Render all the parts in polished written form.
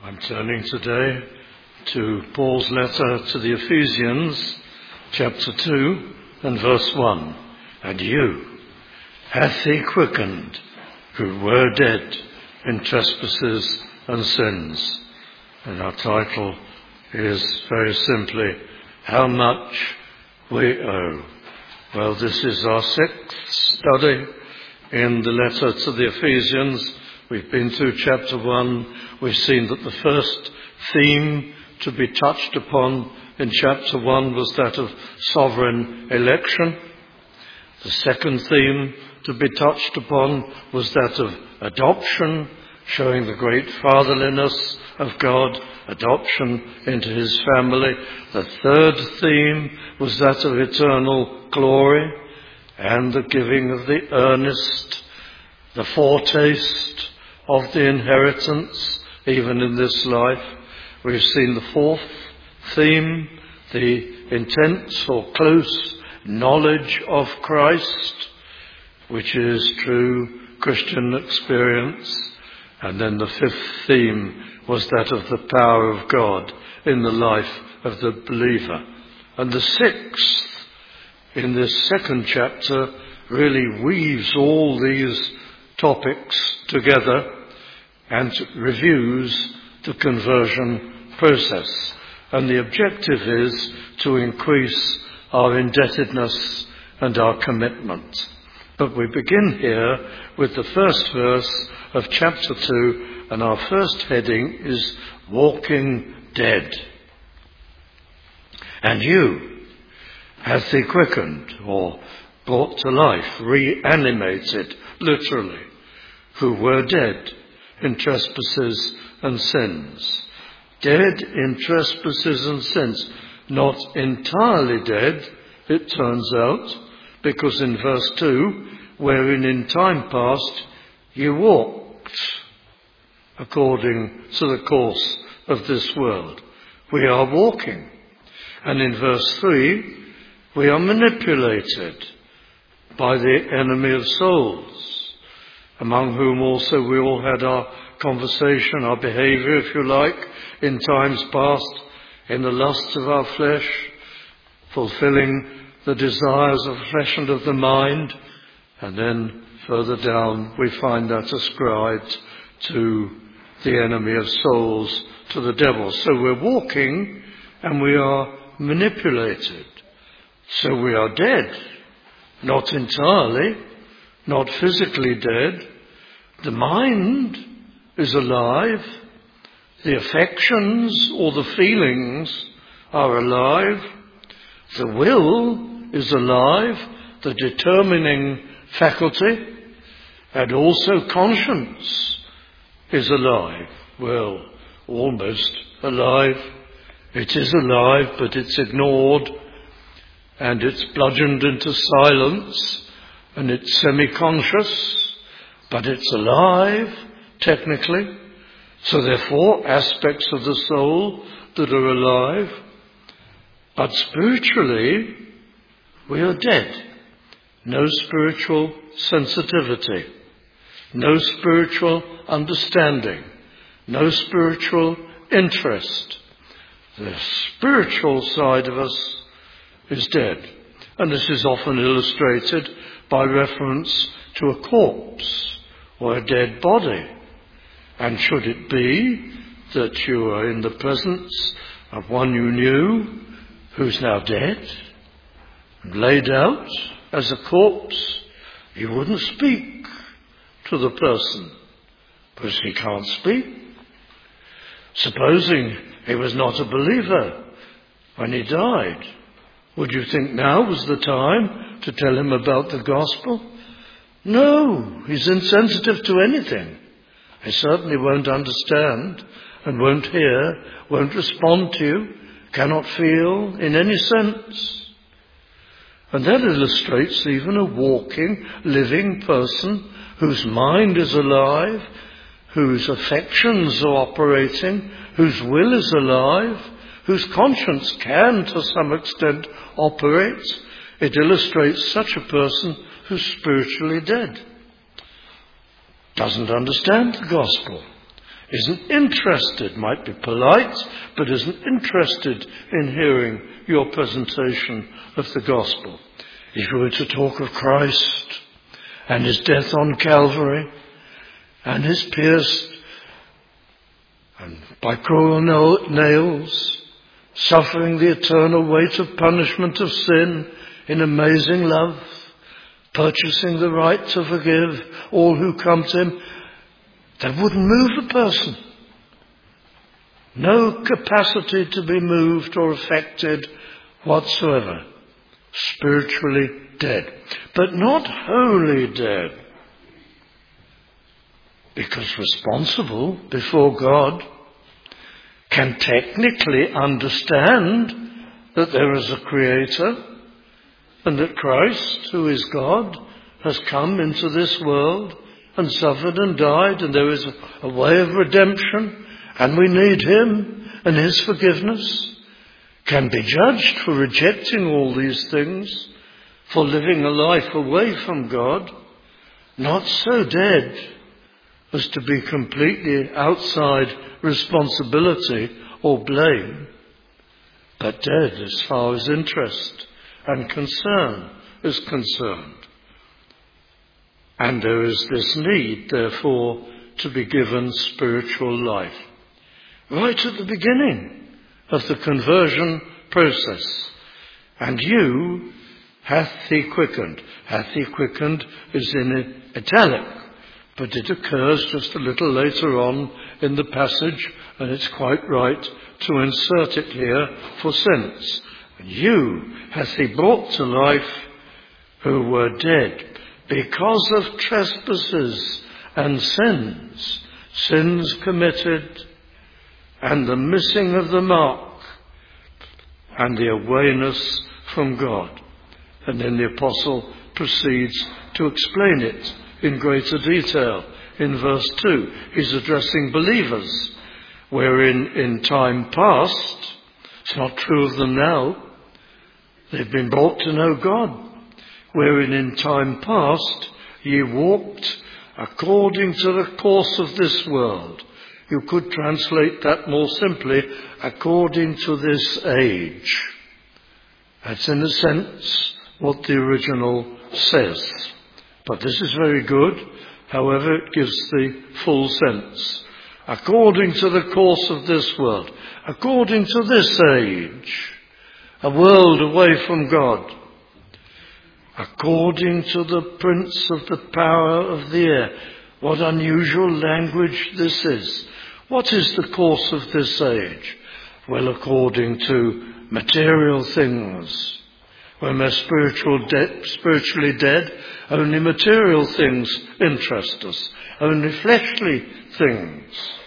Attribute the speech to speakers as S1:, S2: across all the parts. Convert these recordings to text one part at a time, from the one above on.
S1: I'm turning today to Paul's letter to the Ephesians, chapter 2 and verse 1. And you hath he quickened, who were dead in trespasses and sins. And our title is very simply, How Much We Owe. Well, this is our sixth study in the letter to the Ephesians. We've been through chapter 1. We've seen that the first theme to be touched upon in chapter 1 was that of sovereign election. The second theme to be touched upon was that of adoption, showing the great fatherliness of God, adoption into his family. The third theme was that of eternal glory and the giving of the earnest, the foretaste of the inheritance, even in this life. We've seen the fourth theme, the intense or close knowledge of Christ, which is true Christian experience. And then the fifth theme was that of the power of God in the life of the believer. And the sixth, in this second chapter, really weaves all these topics together and reviews the conversion process. And the objective is to increase our indebtedness and our commitment. But we begin here with the first verse of chapter 2, and our first heading is Walking Dead. And you hath he quickened, or brought to life, reanimated, literally, who were dead in trespasses and sins. Dead in trespasses and sins. Not entirely dead, it turns out, because in verse 2, wherein in time past you walked according to the course of this world. We are walking. And in verse 3, we are manipulated by the enemy of souls, among whom also we all had our conversation, our behavior, if you like, in times past, in the lusts of our flesh, fulfilling the desires of the flesh and of the mind. And then further down we find that ascribed to the enemy of souls, to the devil. So we're walking and we are manipulated. So we are dead. Not entirely, not physically dead. The mind is alive. The affections or the feelings are alive. The will is alive, the determining faculty, and also conscience is alive. Well, almost alive. It is alive, but it's ignored, and it's bludgeoned into silence, and it's semi-conscious, but it's alive, technically. So therefore, aspects of the soul that are alive. But spiritually, we are dead. No spiritual sensitivity, no spiritual understanding, no spiritual interest. The spiritual side of us is dead. And this is often illustrated by reference to a corpse or a dead body. And should it be that you are in the presence of one you knew who's now dead, laid out as a corpse, you wouldn't speak to the person because he can't speak. Supposing he was not a believer when he died, would you think now was the time to tell him about the gospel? No, he's insensitive to anything. He certainly won't understand and won't hear, won't respond to you, cannot feel in any sense. And that illustrates even a walking, living person whose mind is alive, whose affections are operating, whose will is alive, whose conscience can to some extent operate. It illustrates such a person who's spiritually dead. Doesn't understand the gospel. isn't interested, might be polite, but isn't interested in hearing your presentation of the gospel. If you were to talk of Christ and his death on Calvary and his pierced and by cruel nails, suffering the eternal weight of punishment of sin in amazing love, purchasing the right to forgive all who come to him, that wouldn't move the person. No capacity to be moved or affected whatsoever. Spiritually dead. But not wholly dead. Because responsible before God, can technically understand that there is a creator and that Christ, who is God, has come into this world and suffered and died, and there is a way of redemption, and we need him and his forgiveness, can be judged for rejecting all these things, for living a life away from God, not so dead as to be completely outside responsibility or blame, but dead as far as interest and concern is concerned. And there is this need, therefore, to be given spiritual life. Right at the beginning of the conversion process. And you hath he quickened. Hath he quickened is in italic, but it occurs just a little later on in the passage, and it's quite right to insert it here for sense. And you hath he brought to life who were dead because of trespasses and sins committed, and the missing of the mark, and the awayness from God. And then the apostle proceeds to explain it in greater detail. In verse 2, he's addressing believers, wherein in time past, it's not true of them now, they've been brought to know God, wherein in time past ye walked according to the course of this world. You could translate that more simply, according to this age. That's in a sense what the original says. But this is very good. However, it gives the full sense. According to the course of this world. According to this age. A world away from God. According to the prince of the power of the air. What unusual language this is. What is the course of this age? Well, according to material things. When we're spiritually dead, only material things interest us. Only fleshly things.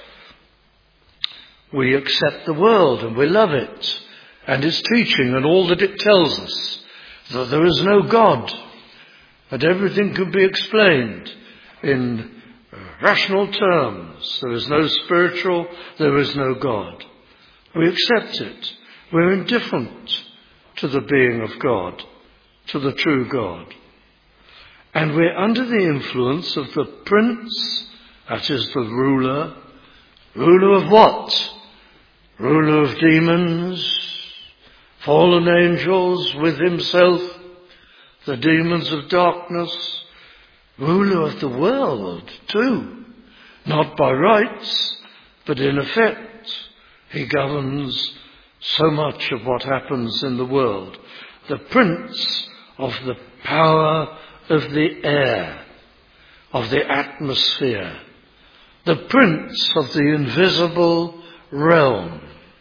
S1: We accept the world and we love it and its teaching and all that it tells us. That there is no God. That everything can be explained in rational terms. There is no spiritual, there is no God. We accept it. We're indifferent to the being of God, to the true God. And we're under the influence of the prince, that is the ruler. Ruler of what? Ruler of demons, fallen angels with himself, the demons of darkness, ruler of the world too, not by rights, but in effect. He governs so much of what happens in the world. The prince of the power of the air, of the atmosphere, the prince of the invisible realm.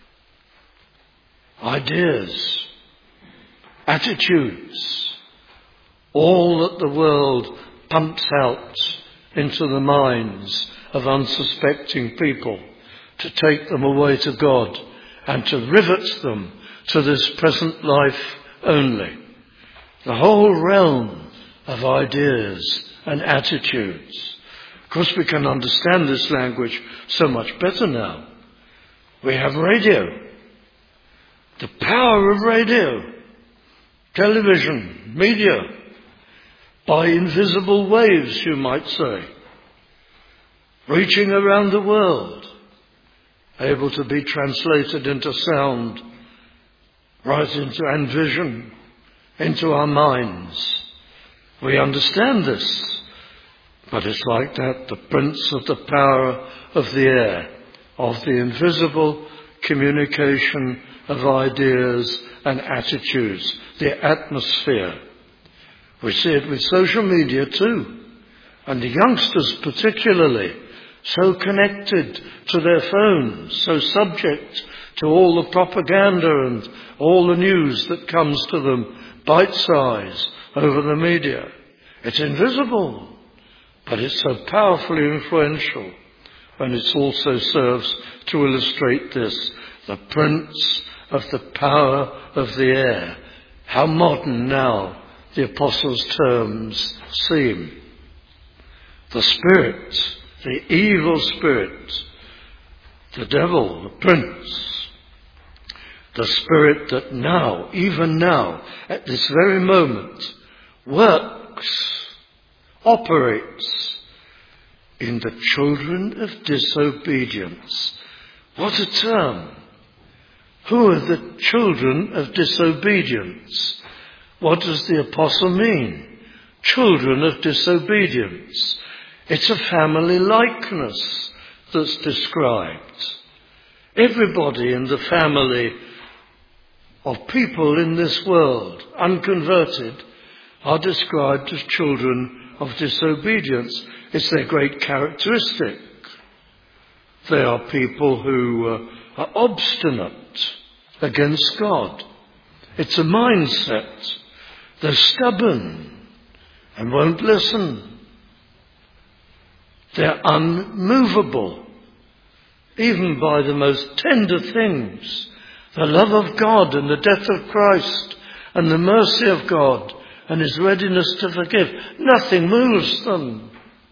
S1: Ideas, attitudes, all that the world pumps out into the minds of unsuspecting people to take them away to God and to rivet them to this present life only. The whole realm of ideas and attitudes. Of course, we can understand this language so much better now. We have radio. The power of radio, television, media, by invisible waves, you might say, reaching around the world. able to be translated into sound, right into and vision, into our minds. We understand this, but it's like that, the prince of the power of the air, of the invisible communication of ideas and attitudes, the atmosphere. We see it with social media too, and the youngsters particularly, so connected to their phones, so subject to all the propaganda and all the news that comes to them, bite-size, over the media. It's invisible, but it's so powerfully influential, and it also serves to illustrate this, the prince of the power of the air. How modern now the apostles' terms seem. The spirit, the evil spirit, the devil, the prince, the spirit that now, even now, at this very moment, works, operates in the children of disobedience. What a term! Who are the children of disobedience? What does the apostle mean? Children of disobedience. It's a family likeness that's described. Everybody in the family of people in this world, unconverted, are described as children of disobedience. It's their great characteristic. They are people who are obstinate against God. It's a mindset. They're stubborn and won't listen. They're unmovable, even by the most tender things. The love of God and the death of Christ and the mercy of God and his readiness to forgive. Nothing moves them.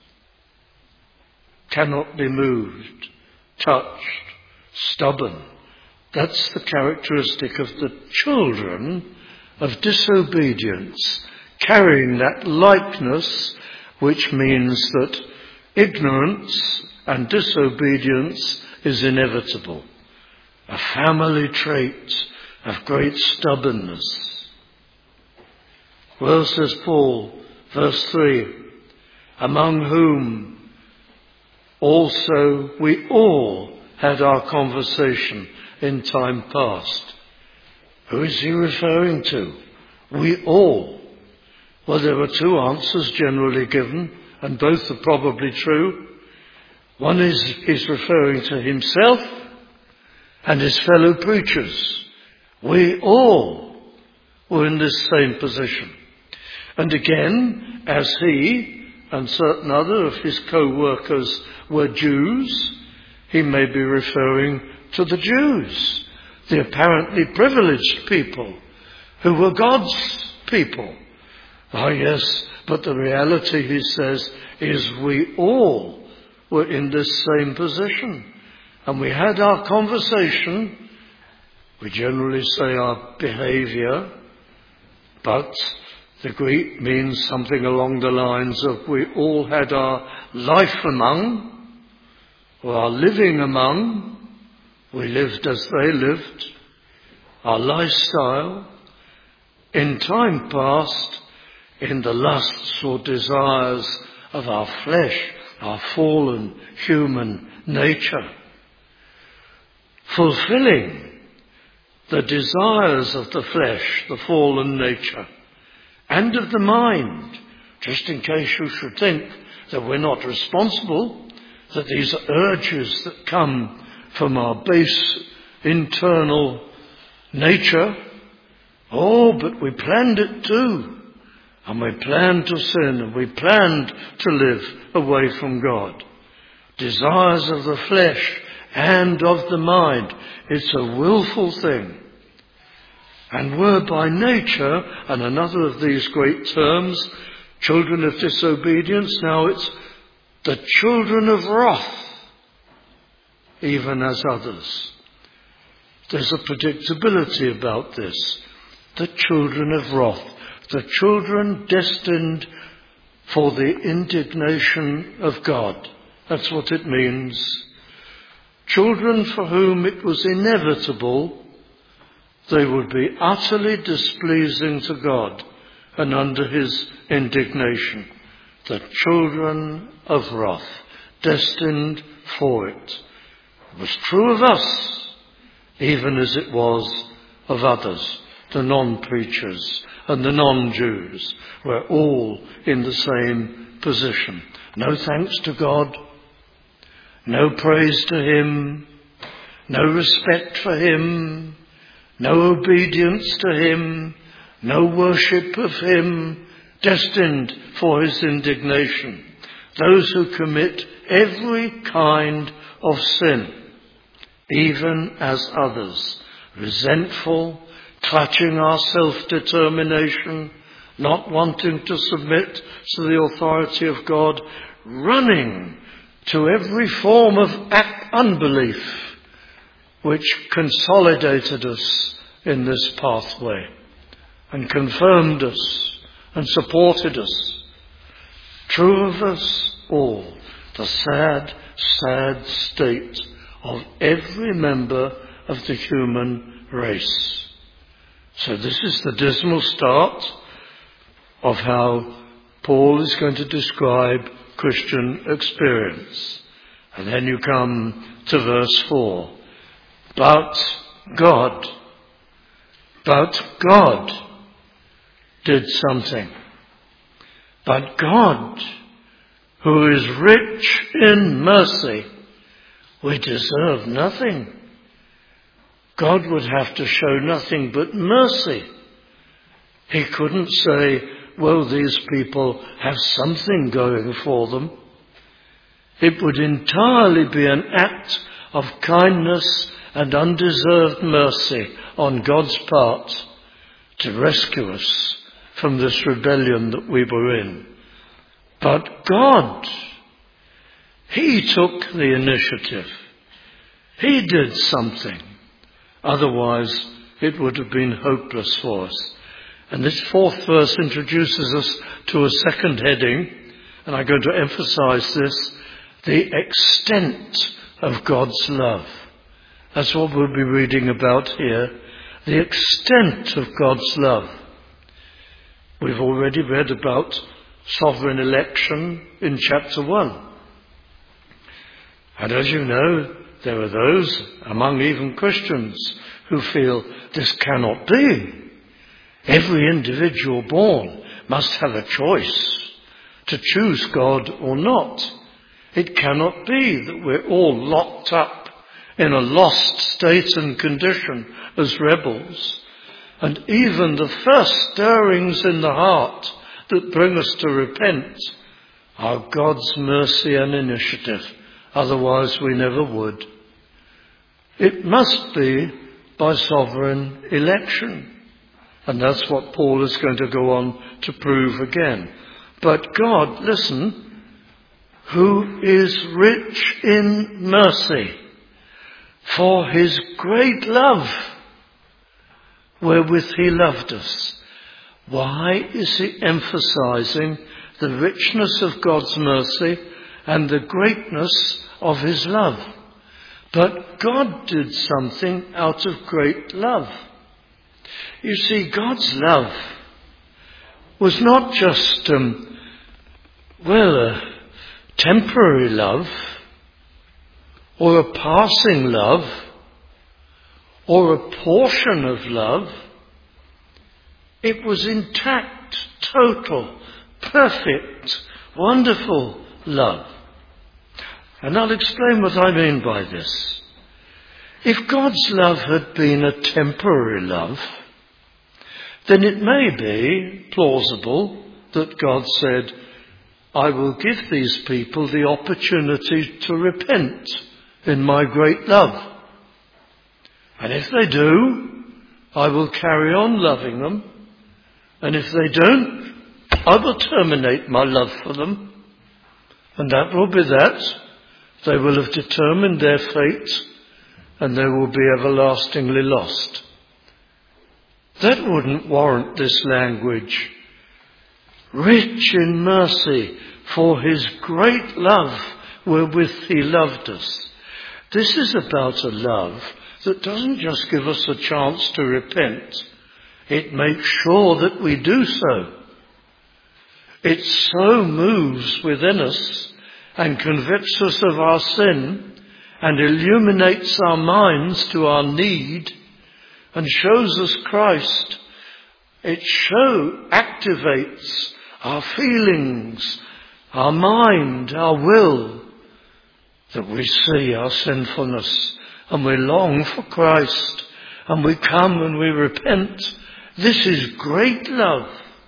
S1: Cannot be moved, touched, stubborn. That's the characteristic of the children of disobedience, carrying that likeness, which means that ignorance and disobedience is inevitable. A family trait of great stubbornness. Well, says Paul, verse 3, among whom also we all had our conversation in time past. Who is he referring to? We all. Well, there were two answers generally given, and both are probably true. One is he's referring to himself and his fellow preachers. We all were in this same position. And again, as he and certain other of his co-workers were Jews, he may be referring to the Jews, the apparently privileged people who were God's people. Ah, yes, but the reality, he says, is we all were in this same position. And we had our conversation. We generally say our behavior, but the Greek means something along the lines of we all had our life among, or our living among. We lived as they lived, our lifestyle, in time past, in the lusts or desires of our flesh, our fallen human nature, fulfilling the desires of the flesh, the fallen nature, and of the mind, just in case you should think that we're not responsible, that these urges that come from our base internal nature, but we planned it too. And we planned to sin, and we planned to live away from God. Desires of the flesh and of the mind. It's a willful thing. And we're by nature, and another of these great terms, children of disobedience, now it's the children of wrath, even as others. There's a predictability about this. The children of wrath. The children destined for the indignation of God. That's what it means. children for whom it was inevitable they would be utterly displeasing to God and under his indignation, the children of wrath, destined for it. It was true of us, even as it was of others, the non-preachers and the non-Jews. We're all in the same position. No thanks to God, no praise to him, no respect for him, no obedience to him, no worship of him, destined for his indignation. Those who commit every kind of sin, even as others, resentful, clutching our self-determination, not wanting to submit to the authority of God, running to every form of unbelief which consolidated us in this pathway and confirmed us and supported us. True of us all, the sad, sad state of every member of the human race. So this is the dismal start of how Paul is going to describe Christian experience. And then you come to verse 4. But God did something. But God, who is rich in mercy, we deserve nothing. God would have to show nothing but mercy. He couldn't say, well, these people have something going for them. It would entirely be an act of kindness and undeserved mercy on God's part to rescue us from this rebellion that we were in. But God, he took the initiative. He did something. Otherwise, it would have been hopeless for us. And this fourth verse introduces us to a second heading, and I'm going to emphasize this, the extent of God's love. That's what we'll be reading about here, the extent of God's love. We've already read about sovereign election in chapter 1. And as you know, there are those, among even Christians, who feel this cannot be. Every individual born must have a choice to choose God or not. It cannot be that we're all locked up in a lost state and condition as rebels. And even the first stirrings in the heart that bring us to repent are God's mercy and initiative. Otherwise we never would. It must be by sovereign election. And that's what Paul is going to go on to prove again. But God, listen, who is rich in mercy, for his great love wherewith he loved us. Why is he emphasizing the richness of God's mercy and the greatness of his love? But God did something out of great love. You see, God's love was not just, a temporary love, or a passing love, or a portion of love. It was intact, total, perfect, wonderful love. And I'll explain what I mean by this. If God's love had been a temporary love, then it may be plausible that God said, I will give these people the opportunity to repent in my great love. And if they do, I will carry on loving them. And if they don't, I will terminate my love for them. And that will be that. They will have determined their fate, and they will be everlastingly lost. That wouldn't warrant this language. Rich in mercy for his great love wherewith he loved us. This is about a love that doesn't just give us a chance to repent. It makes sure that we do so. It so moves within us and convicts us of our sin and illuminates our minds to our need and shows us Christ. It activates our feelings, our mind, our will, that we see our sinfulness and we long for Christ and we come and we repent. This is great love.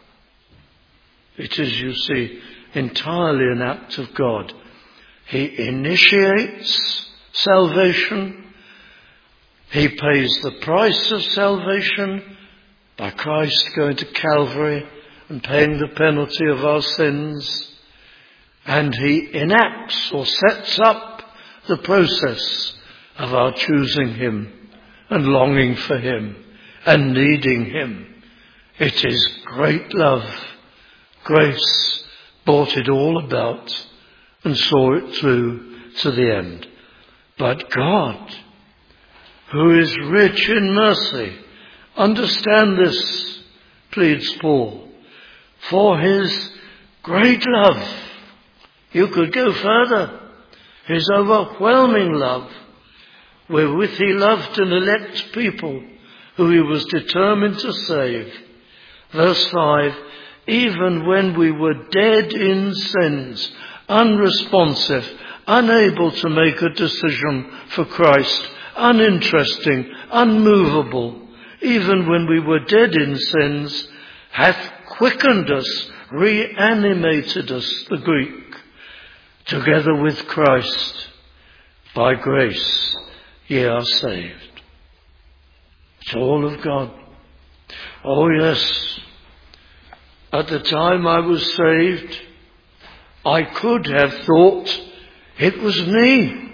S1: It is, you see, entirely an act of God. He initiates salvation. He pays the price of salvation by Christ going to Calvary and paying the penalty of our sins. And he enacts or sets up the process of our choosing him and longing for him and needing him. It is great love. Grace brought it all about and saw it through to the end. But God, who is rich in mercy, understand this, pleads Paul, for his great love. You could go further. His overwhelming love, wherewith he loved an elect people who he was determined to save. Verse 5, even when we were dead in sins, unresponsive, unable to make a decision for Christ, uninteresting, unmovable, even when we were dead in sins, hath quickened us, reanimated us, the Greek, together with Christ. By grace ye are saved. It's all of God. Oh yes, at the time I was saved, I could have thought it was me.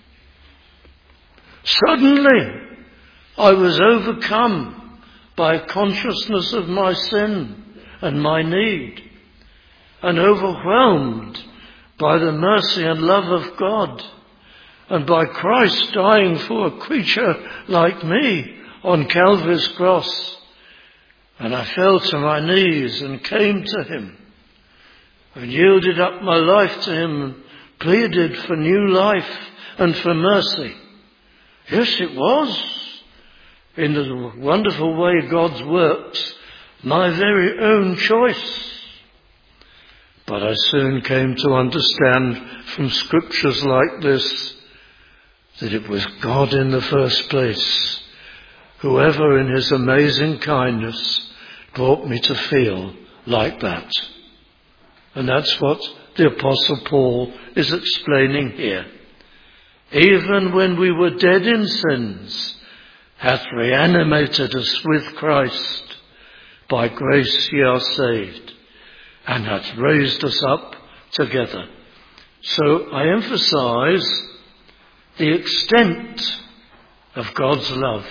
S1: Suddenly, I was overcome by a consciousness of my sin and my need, and overwhelmed by the mercy and love of God, and by Christ dying for a creature like me on Calvary's cross. And I fell to my knees and came to him and yielded up my life to him and pleaded for new life and for mercy. Yes, it was, in the wonderful way God works, my very own choice. But I soon came to understand from scriptures like this that it was God in the first place, whoever in his amazing kindness brought me to feel like that. And that's what the Apostle Paul is explaining here. Even when we were dead in sins, hath reanimated us with Christ. By grace ye are saved, and hath raised us up together. So I emphasize the extent of God's love.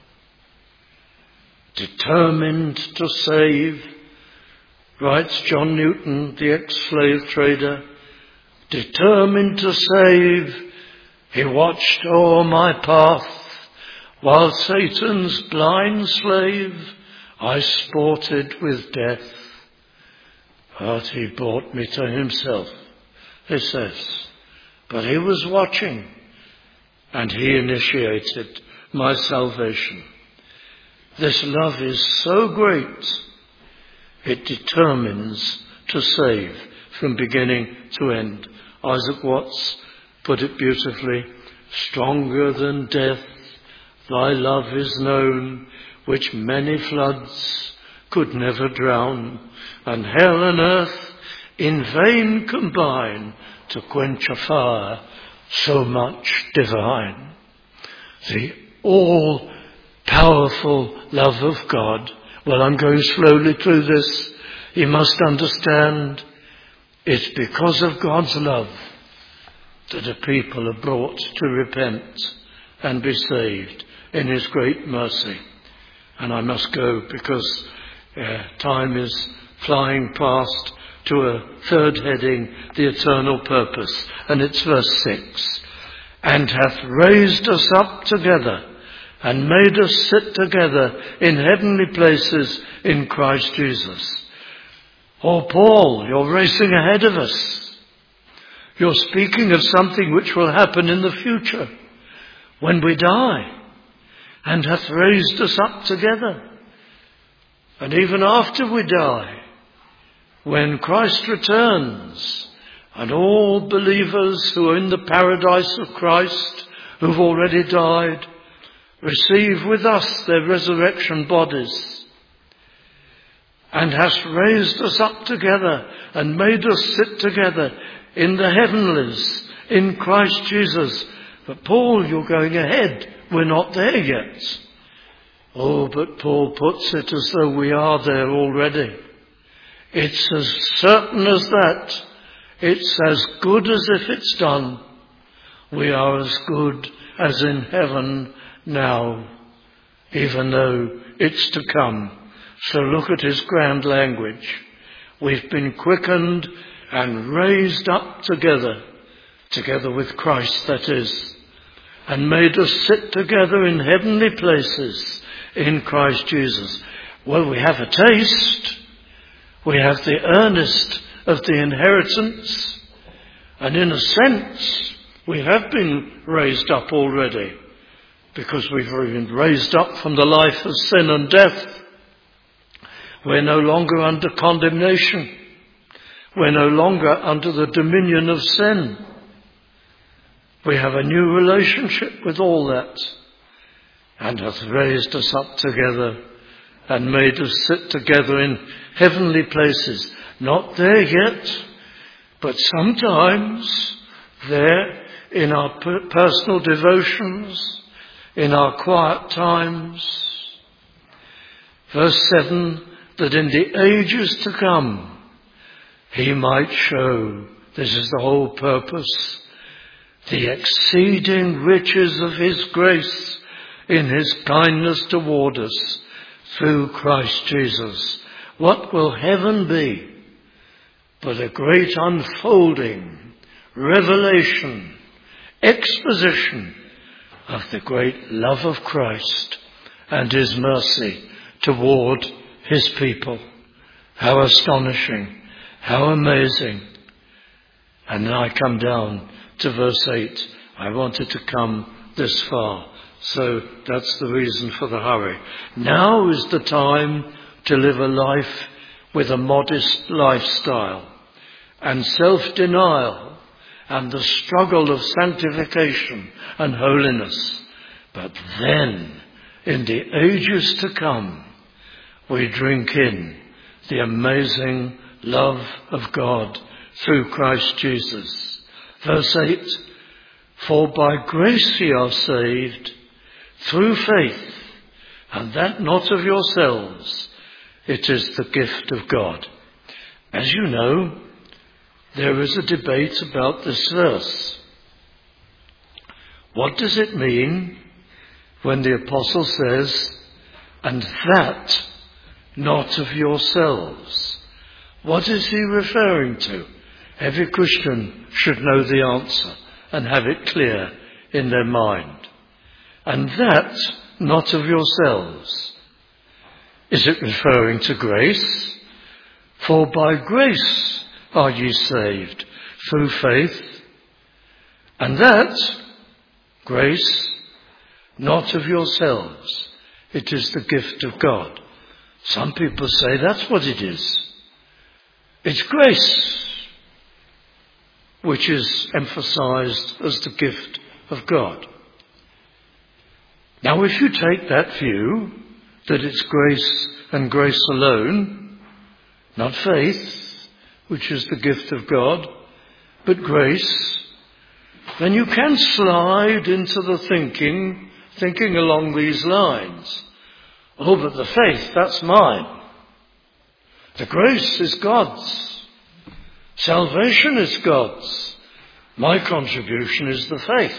S1: Determined to save, writes John Newton, the ex-slave trader, determined to save, he watched o'er my path, while Satan's blind slave I sported with death. But he brought me to himself, he says. But he was watching, and he initiated my salvation. This love is so great, it determines to save from beginning to end. Isaac Watts put it beautifully, stronger than death, thy love is known, which many floods could never drown, and hell and earth in vain combine to quench a fire so much divine. The all-powerful love of God. Well, I'm going slowly through this. You must understand it's because of God's love that a people are brought to repent and be saved in his great mercy. And I must go because time is flying past to a third heading, the eternal purpose. And it's verse 6. and hath raised us up together, and made us sit together in heavenly places in Christ Jesus. Oh, Paul, you're racing ahead of us. You're speaking of something which will happen in the future, when we die, and hath raised us up together. And even after we die, when Christ returns, and all believers who are in the paradise of Christ, who've already died, receive with us their resurrection bodies, and hast raised us up together and made us sit together in the heavenlies in Christ Jesus. But Paul, you're going ahead. We're not there yet. Oh, but Paul puts it as though we are there already. It's as certain as that. It's as good as if it's done. We are as good as in heaven now, even though it's to come. So look at his grand language. We've been quickened and raised up together with Christ, that is, and made us sit together in heavenly places in Christ Jesus. Well, we have a taste. We have the earnest of the inheritance. And in a sense, we have been raised up already, because we've been raised up from the life of sin and death. We're no longer under condemnation. We're no longer under the dominion of sin. We have a new relationship with all that, and hath raised us up together and made us sit together in heavenly places. Not there yet, but sometimes there in our personal devotions, in our quiet times. Verse 7, that in the ages to come he might show, this is the whole purpose, the exceeding riches of his grace in his kindness toward us through Christ Jesus. What will heaven be but a great unfolding, revelation, exposition of the great love of Christ and his mercy toward his people? How astonishing, how amazing. And then I come down to verse 8. I wanted to come this far, so that's the reason for the hurry. Now is the time to live a life with a modest lifestyle and self-denial and the struggle of sanctification and holiness. But then, in the ages to come, we drink in the amazing love of God through Christ Jesus. Verse 8, for by grace ye are saved through faith, and that not of yourselves, it is the gift of God. As you know, there is a debate about this verse. What does it mean when the apostle says, and that not of yourselves? What is he referring to? Every Christian should know the answer and have it clear in their mind. And that not of yourselves. Is it referring to grace? For by grace are ye saved through faith. And that, grace, not of yourselves. It is the gift of God. Some people say that's what it is. It's grace, which is emphasized as the gift of God. Now, if you take that view, that it's grace and grace alone, not faith, which is the gift of God, but grace, then you can slide into the thinking along these lines. Oh, but the faith, that's mine. The grace is God's. Salvation is God's. My contribution is the faith.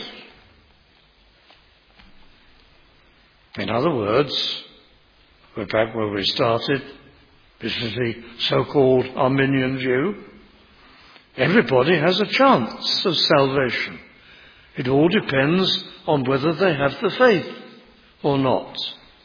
S1: In other words, we're back where we started. This is the so-called Arminian view. Everybody has a chance of salvation. It all depends on whether they have the faith or not.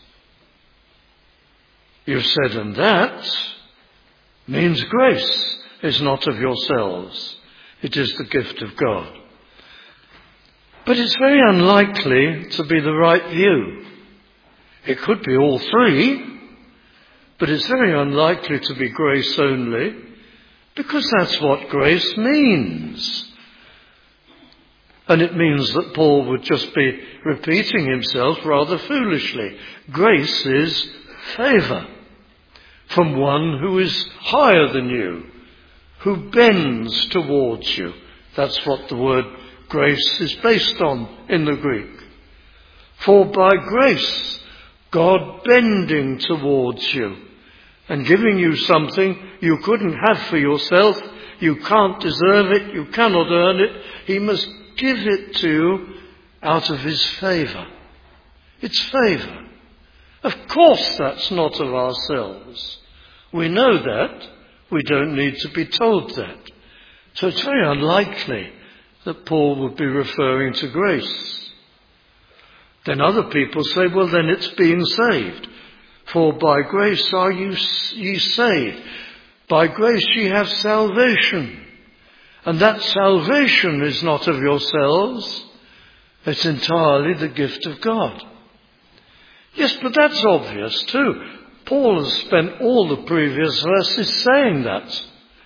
S1: You've said, and that means grace is not of yourselves. It is the gift of God. But it's very unlikely to be the right view. It could be all three, but it's very unlikely to be grace only, because that's what grace means. And it means that Paul would just be repeating himself rather foolishly. Grace is favour from one who is higher than you, who bends towards you. That's what the word grace is based on in the Greek. For by grace, God bending towards you and giving you something you couldn't have for yourself, you can't deserve it, you cannot earn it, he must give it to you out of his favour. It's favour. Of course that's not of ourselves. We know that. We don't need to be told that. So it's very unlikely that Paul would be referring to grace. Then other people say, well, then it's being saved. For by grace are ye saved. By grace ye have salvation. And that salvation is not of yourselves. It's entirely the gift of God. Yes, but that's obvious too. Paul has spent all the previous verses saying that.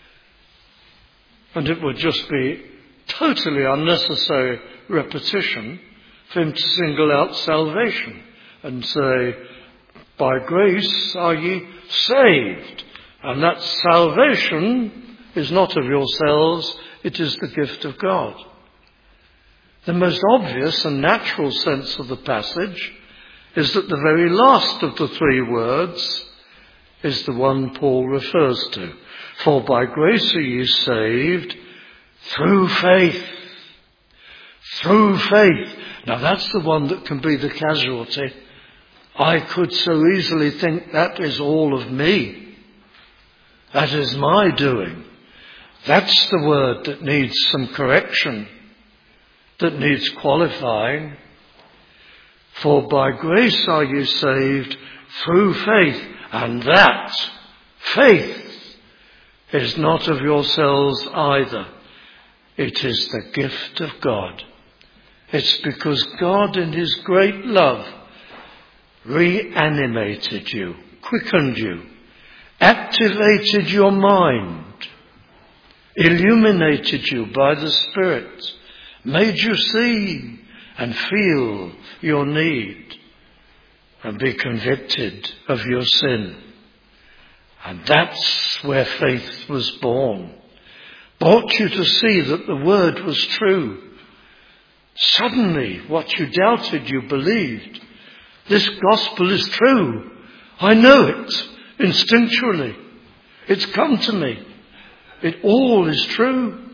S1: And it would just be totally unnecessary repetition for him to single out salvation and say, by grace are ye saved. And that salvation is not of yourselves, it is the gift of God. The most obvious and natural sense of the passage is that the very last of the three words is the one Paul refers to. For by grace are ye saved through faith. Through faith. Now that's the one that can be the casualty. I could so easily think that is all of me. That is my doing. That's the word that needs some correction, that needs qualifying. For by grace are you saved through faith, and that faith is not of yourselves either. It is the gift of God. It's because God in his great love reanimated you, quickened you, activated your mind, illuminated you by the Spirit, made you see and feel your need and be convicted of your sin. And that's where faith was born. Brought you to see that the word was true. Suddenly, what you doubted, you believed. This gospel is true. I know it instinctually. It's come to me. It all is true.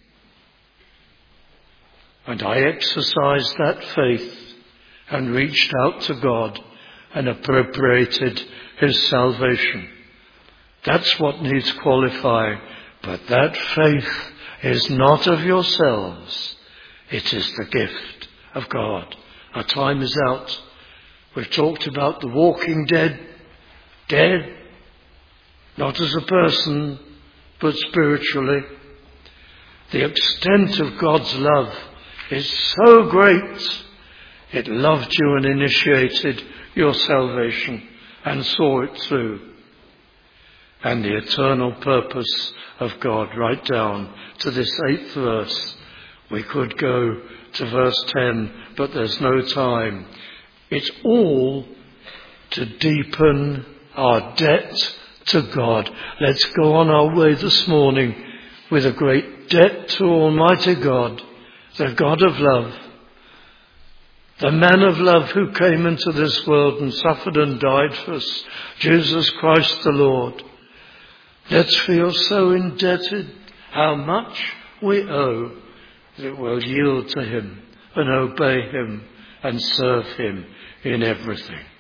S1: And I exercised that faith and reached out to God and appropriated his salvation. That's what needs qualifying. But that faith is not of yourselves. It is the gift of God. Our time is out. We've talked about the walking dead. Dead, not as a person, but spiritually. The extent of God's love is so great. It loved you and initiated your salvation and saw it through. And the eternal purpose of God, right down to this 8th verse. We could go to verse 10, but there's no time. It's all to deepen our debt to God. Let's go on our way this morning with a great debt to Almighty God, the God of love, the man of love who came into this world and suffered and died for us, Jesus Christ the Lord. Let's feel so indebted how much we owe that we'll yield to him and obey him and serve him in everything.